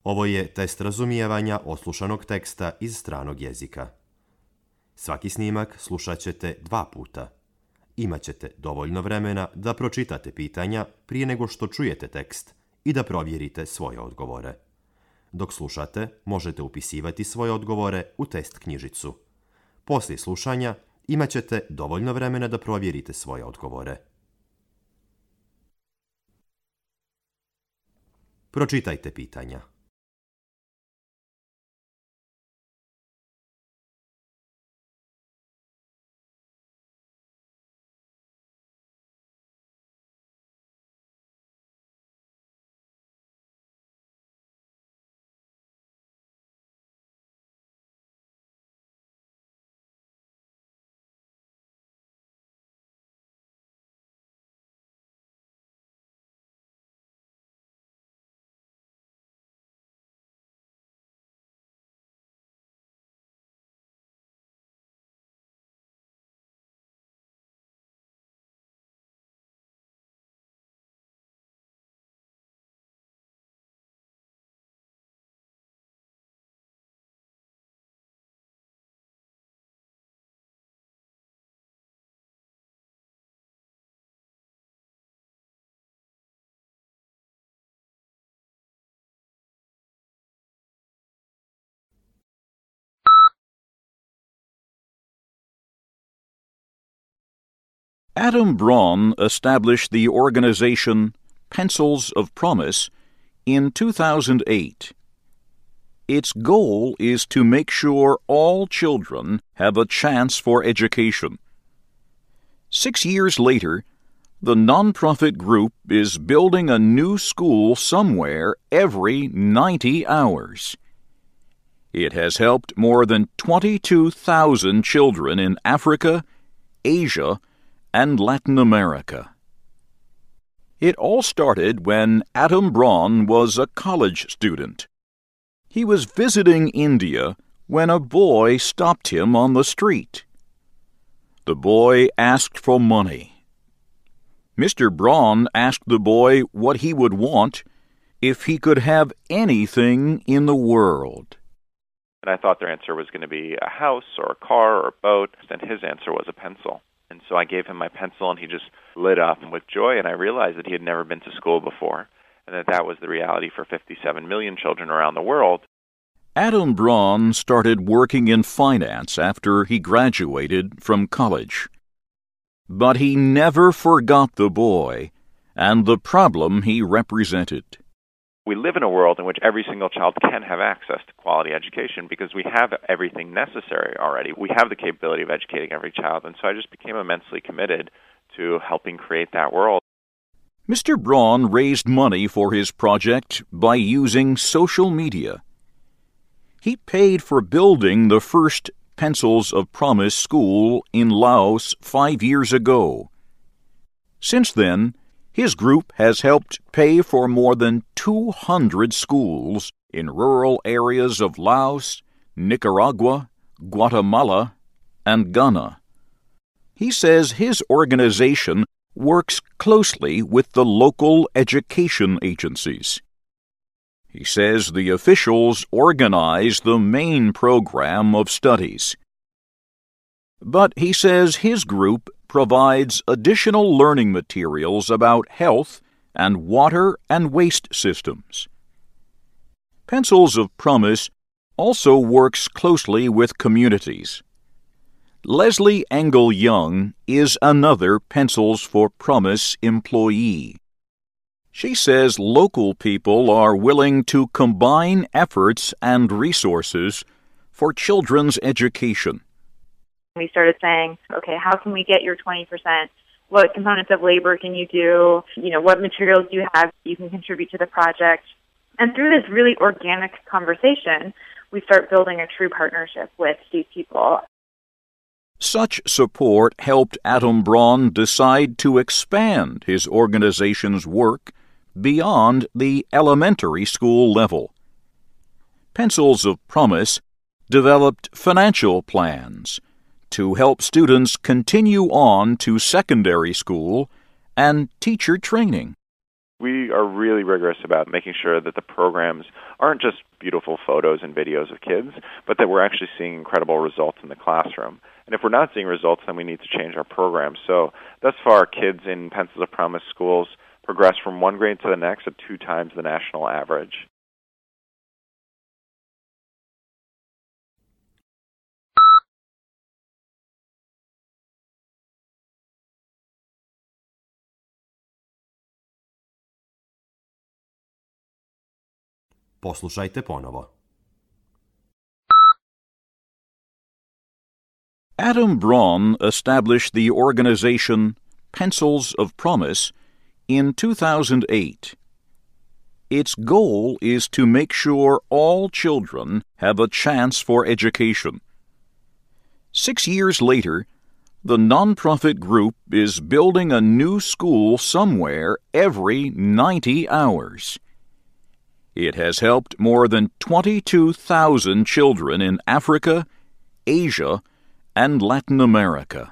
Ovo je test razumijevanja odslušanog teksta iz stranog jezika. Svaki snimak slušat ćete 2 puta. Imaćete dovoljno vremena da pročitate pitanja prije nego što čujete tekst i da provjerite svoje odgovore. Dok slušate, možete upisivati svoje odgovore u test knjižicu. Poslije slušanja imaćete dovoljno vremena da provjerite svoje odgovore. Pročitajte pitanja. Adam Braun established the organization Pencils of Promise in 2008. Its goal is to make sure all children have a chance for education. 6 years later, the nonprofit group is building a new school somewhere every 90 hours. It has helped more than 22,000 children in Africa, Asia, and Latin America. It all started when Adam Braun was a college student. He was visiting India when a boy stopped him on the street. The boy asked for money. Mr. Braun asked the boy what he would want if he could have anything in the world. And I thought their answer was going to be a house or a car or a boat, and his answer was a pencil. And so I gave him my pencil, and he just lit up with joy, and I realized that he had never been to school before, and that was the reality for 57 million children around the world. Adam Braun started working in finance after he graduated from college. But he never forgot the boy and the problem he represented. We live in a world in which every single child can have access to quality education because we have everything necessary already. We have the capability of educating every child, and so I just became immensely committed to helping create that world. Mr. Braun raised money for his project by using social media. He paid for building the first Pencils of Promise school in Laos 5 years ago. Since then, his group has helped pay for more than 200 schools in rural areas of Laos, Nicaragua, Guatemala, and Ghana. He says his organization works closely with the local education agencies. He says the officials organize the main program of studies. But he says his group provides additional learning materials about health and water and waste systems. Pencils of Promise also works closely with communities. Leslie Engel Young is another Pencils for Promise employee. She says local people are willing to combine efforts and resources for children's education. We started saying, okay, how can we get your 20%? What components of labor can you do? What materials do you have you can contribute to the project? And through this really organic conversation, we start building a true partnership with these people. Such support helped Adam Braun decide to expand his organization's work beyond the elementary school level. Pencils of Promise developed financial plans to help students continue on to secondary school and teacher training. We are really rigorous about making sure that the programs aren't just beautiful photos and videos of kids, but that we're actually seeing incredible results in the classroom. And if we're not seeing results, then we need to change our programs. So thus far, kids in Pencils of Promise schools progress from one grade to the next at 2 times the national average. Poslušajte ponovo. Adam Braun established the organization Pencils of Promise in 2008. Its goal is to make sure all children have a chance for education. 6 years later, the nonprofit group is building a new school somewhere every 90 hours. It has helped more than 22,000 children in Africa, Asia, and Latin America.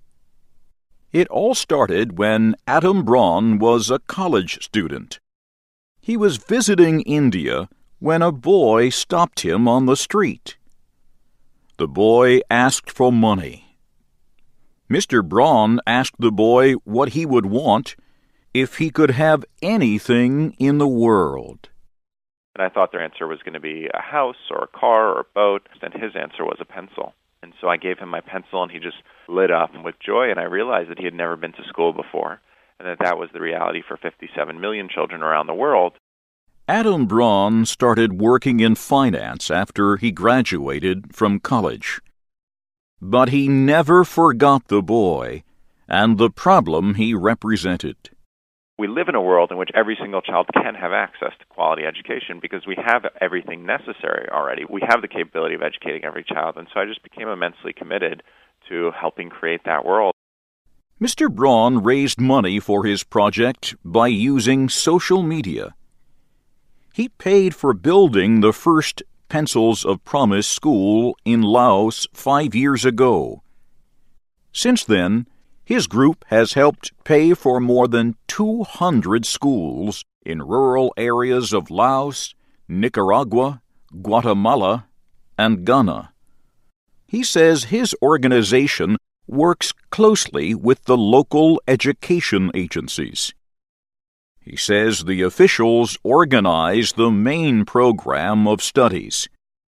It all started when Adam Braun was a college student. He was visiting India when a boy stopped him on the street. The boy asked for money. Mr. Braun asked the boy what he would want if he could have anything in the world. And I thought their answer was going to be a house or a car or a boat, and his answer was a pencil. And so I gave him my pencil, and he just lit up with joy, and I realized that he had never been to school before, and that was the reality for 57 million children around the world. Adam Braun started working in finance after he graduated from college. But he never forgot the boy and the problem he represented. We live in a world in which every single child can have access to quality education because we have everything necessary already. We have the capability of educating every child, and so I just became immensely committed to helping create that world. Mr. Braun raised money for his project by using social media. He paid for building the first Pencils of Promise school in Laos 5 years ago. Since then, his group has helped pay for more than 200 schools in rural areas of Laos, Nicaragua, Guatemala, and Ghana. He says his organization works closely with the local education agencies. He says the officials organize the main program of studies.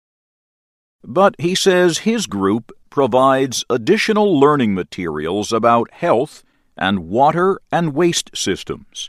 But he says his group provides additional learning materials about health and water and waste systems.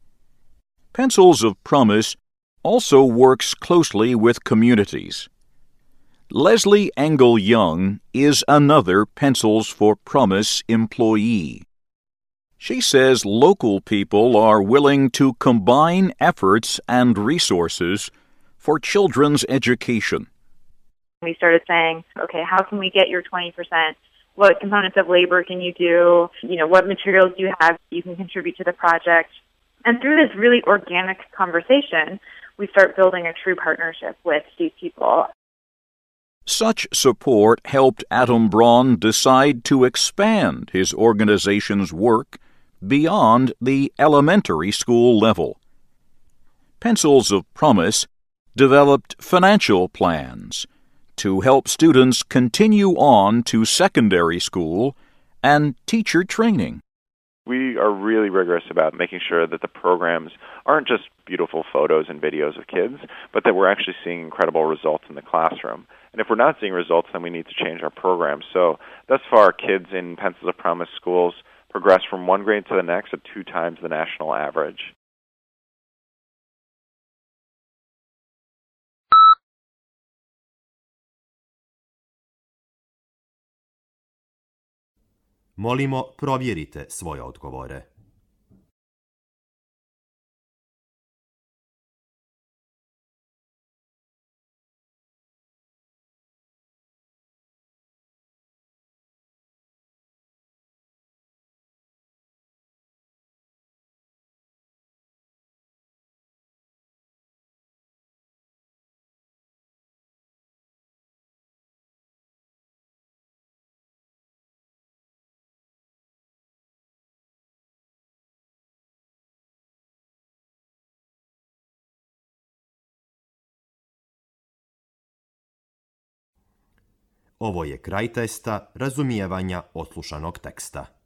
Pencils of Promise also works closely with communities. Leslie Engel Young is another Pencils for Promise employee. She says local people are willing to combine efforts and resources for children's education. We started saying, okay, how can we get your 20%? What components of labor can you do? What materials do you have you can contribute to the project? And through this really organic conversation, we start building a true partnership with these people. Such support helped Adam Braun decide to expand his organization's work beyond the elementary school level. Pencils of Promise developed financial plans to help students continue on to secondary school and teacher training. We are really rigorous about making sure that the programs aren't just beautiful photos and videos of kids, but that we're actually seeing incredible results in the classroom. And if we're not seeing results, then we need to change our programs. So thus far, kids in Pencils of Promise schools progress from one grade to the next at 2 times the national average. Molimo, provjerite svoje odgovore. Ovo je kraj testa razumijevanja odslušanog teksta.